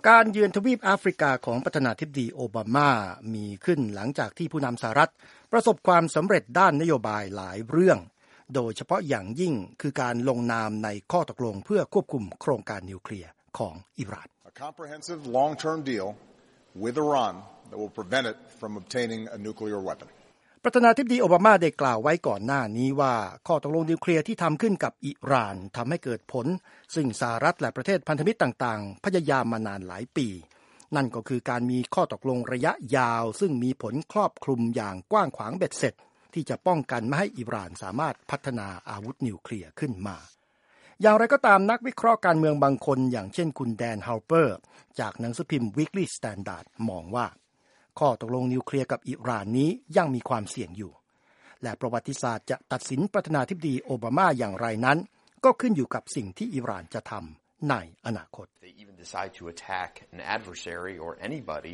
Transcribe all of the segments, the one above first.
การเยือนทวีปแอฟริกาของประธานาธิบดีโอบามามีขึ้นหลังจากที่ผู้นำสหรัฐประสบความสำเร็จด้านนโยบายหลายเรื่องโดยเฉพาะอย่างยิ่งคือการลงนามในข้อตกลงเพื่อควบคุมโครงการนิวเคลียร์ของอิหร่าน A comprehensive long-term deal with Iran that will prevent it from obtaining a nuclear weapon. ประธานาธิบดีโอบามาได้กล่าวไว้ก่อนหน้านี้ว่าข้อตกลงนิวเคลียร์ที่ทำขึ้นกับอิหร่านทำให้เกิดผลซึ่งสหรัฐและประเทศพันธมิตรต่างๆพยายามมานานหลายปีนั่นก็คือการมีข้อตกลงระยะยาวซึ่งมีผลครอบคลุมอย่างกว้างขวางเบ็ดเสร็จที่จะป้องกันไม่ให้อิหร่านสามารถพัฒนาอาวุธนิวเคลียร์ขึ้นมาอย่างไรก็ตามนักวิเคราะห์การเมืองบางคนอย่างเช่นคุณแดนฮัลเปอร์จากหนังสือพิมพ์ Weekly Standard มองว่าข้อตกลงนิวเคลียร์กับอิหร่านนี้ยังมีความเสี่ยงอยู่และประวัติศาสตร์จะตัดสินประธานาธิบดีโอบามาอย่างไรนั้นก็ขึ้นอยู่กับสิ่งที่อิหร่านจะทำในอนาคต They even decide to attack an adversary or anybody.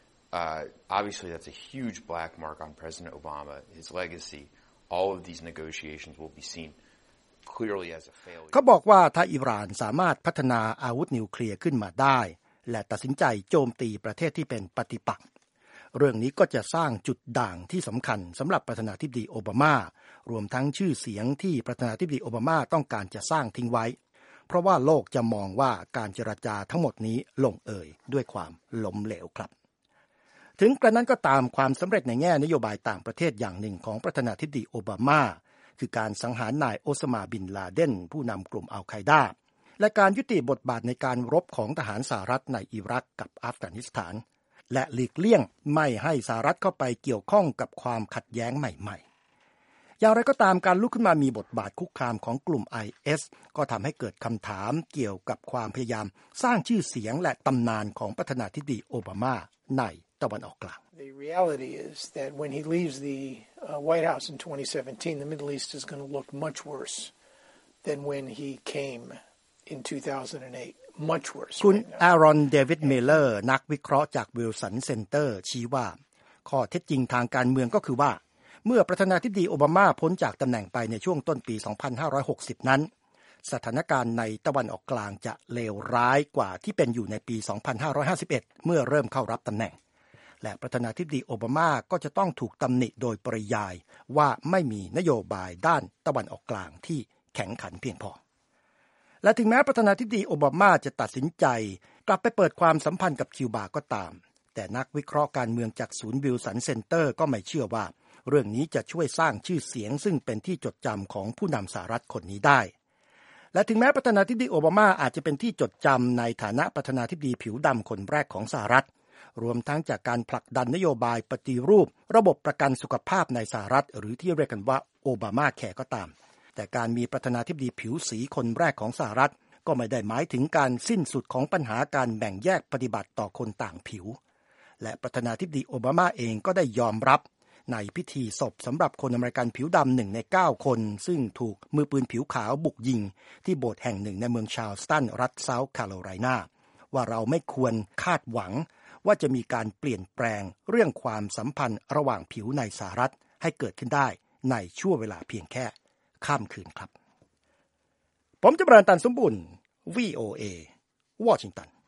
Obviously, that's a huge black mark on President Obama, his legacy. All of these negotiations will be seen clearly as a failure. เขาบอกว่าถ้าอิหร่านสามารถพัฒนาอาวุธนิวเคลียร์ขึ้นมาได้และตัดสินใจโจมตีประเทศที่เป็นปฏิปักษ์เรื่องนี้ก็จะสร้างจุดด่างที่สำคัญสำหรับประธานาธิบดีโอบามารวมทั้งชื่อเสียงที่ประธานาธิบดีโอบามาต้องการจะสร้างทิ้งไว้เพราะว่าโลกจะมองว่าการเจรจาทั้งหมดนี้ลงเอยด้วยความล้มเหลวครับถึงกระนั้นก็ตามความสำเร็จในแง่นโยบายต่างประเทศอย่างหนึ่งของประธานาธิบดีโอบามาคือการสังหารนายโอซามาบินลาเดนผู้นำกลุ่มอัลไคดาและการยุติบทบาทในการรบของทหารสหรัฐในอิรักกับอัฟกานิสถานและหลีกเลี่ยงไม่ให้สหรัฐเข้าไปเกี่ยวข้องกับความขัดแย้งใหม่ๆอย่างไรก็ตามการลุกขึ้นมามีบทบาทคุกคามของกลุ่ม IS ก็ทำให้เกิดคำถามเกี่ยวกับความพยายามสร้างชื่อเสียงและตำนานของประธานาธิบดีโอบามาในตะวันออกกลาง The reality is that when he leaves the White House in 2017, the Middle East is going to look much worse than when he came in 2008.Much worse. คุณอารอนเดวิดมิลเลอร์นักวิเคราะห์จากวิลสันเซ็นเตอร์ชี้ว่าข้อเท็จจริงทางการเมืองก็คือว่าเมื่อประธานาธิบดีโอบามาพ้นจากตำแหน่งไปในช่วงต้นปี 2560 นั้นสถานการณ์ในตะวันออกกลางจะเลวร้ายกว่าที่เป็นอยู่ในปี 2551 เมื่อเริ่มเข้ารับตำแหน่งและประธานาธิบดีโอบามาก็จะต้องถูกตำหนิโดยปริยายว่าไม่มีนโยบายด้านตะวันออกกลางที่แข็งขันเพียงพอและถึงแม้ประธานาธิบดีโอบามาจะตัดสินใจกลับไปเปิดความสัมพันธ์กับคิวบาก็ตามแต่นักวิเคราะห์การเมืองจากศูนย์วิลสันเซ็นเตอร์ก็ไม่เชื่อว่าเรื่องนี้จะช่วยสร้างชื่อเสียงซึ่งเป็นที่จดจำของผู้นำสหรัฐคนนี้ได้และถึงแม้ประธานาธิบดีโอบามาอาจจะเป็นที่จดจำในฐานะประธานาธิบดีผิวดำคนแรกของสหรัฐรวมทั้งจากการผลักดันนโยบายปฏิรูประบบประกันสุขภาพในสหรัฐหรือที่เรียกกันว่าโอบามาแคร์ก็ตามแต่การมีประธานาธิบดีผิวสีคนแรกของสหรัฐก็ไม่ได้หมายถึงการสิ้นสุดของปัญหาการแบ่งแยกปฏิบัติต่อคนต่างผิวและประธานาธิบดีโอบามาเองก็ได้ยอมรับในพิธีศพสำหรับคนอเมริกันผิวดำ1 ใน 9 คนซึ่งถูกมือปืนผิวขาวบุกยิงที่โบสถ์แห่งหนึ่งในเมืองชาร์ลสตันรัฐเซาท์แคโรไลนาว่าเราไม่ควรคาดหวังว่าจะมีการเปลี่ยนแปลงเรื่องความสัมพันธ์ระหว่างผิวในสหรัฐให้เกิดขึ้นได้ในช่วงเวลาเพียงแค่ข้ามคืนครับผมจะบรรตันสมบุญ VOA วอชิงตัน